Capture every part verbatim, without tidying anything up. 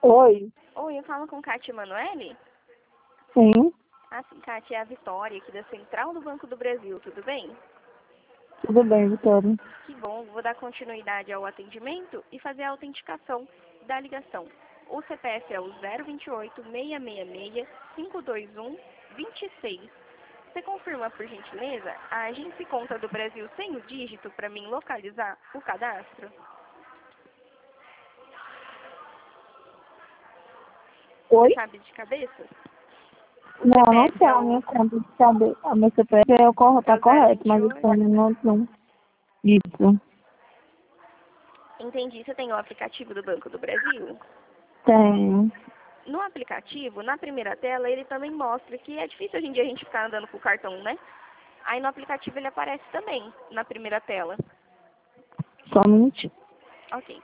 Oi. Oi, eu falo com Cátia Emanuele? Sim, Ah, sim, Cátia, é a Vitória, aqui da Central do Banco do Brasil, tudo bem? tudo bem, Vitória. Que bom, vou dar continuidade ao atendimento e fazer a autenticação da ligação. O C P F é o zero vinte e oito, seis seis seis, cinco dois um, dois seis. Você confirma, por gentileza, a agência conta do Brasil sem o dígito para mim localizar o cadastro? Oi? Você sabe de cabeça? O Não, não C P F sei é a minha o, conta de saber. A minha C P F é o cor- é tá o zero correto, vinte e mas o oito. plano não, não. Isso. Entendi, você tem o aplicativo do Banco do Brasil? Tem. No aplicativo, na primeira tela, ele também mostra que é difícil hoje em dia a gente ficar andando com o cartão, né? Aí no aplicativo ele aparece também, na primeira tela. Só um minutinho. Ok.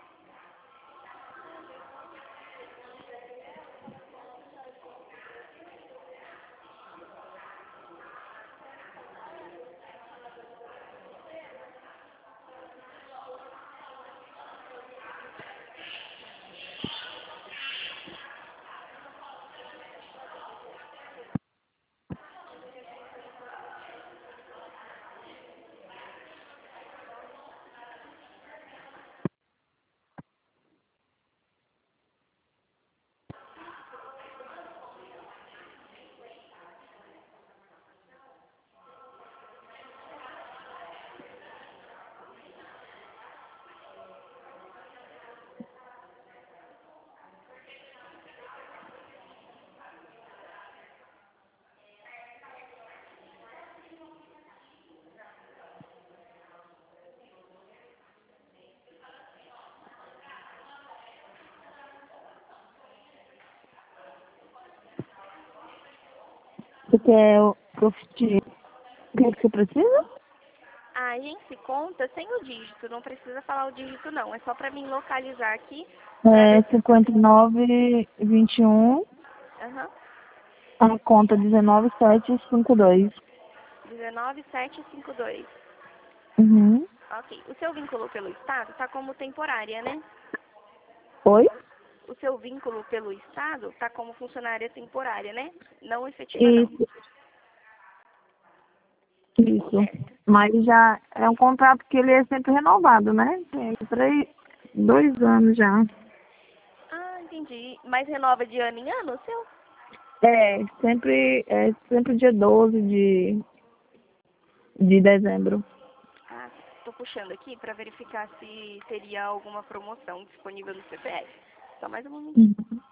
Você quer o que eu te- o que que você precisa? A agência conta sem o dígito, não precisa falar o dígito não, é só para mim localizar aqui. Pra É ver... cinquenta e nove, vinte e um, Aham. a conta dezenove, sete, cinquenta e dois. dezenove mil setecentos e cinquenta e dois. Uhum. Ok. O seu vínculo pelo Estado está como temporária, né? Oi? O seu vínculo pelo Estado está como funcionária temporária, né? Não efetiva não. Isso, isso. Certo. Mas já é um contrato que ele é sempre renovado, né? Tem três, dois anos já. Ah, entendi. Mas renova de ano em ano o seu? É, sempre, é sempre dia doze de, de dezembro. Ah, estou puxando aqui para verificar se teria alguma promoção disponível no C P F. Só mais um momentinho. Uhum.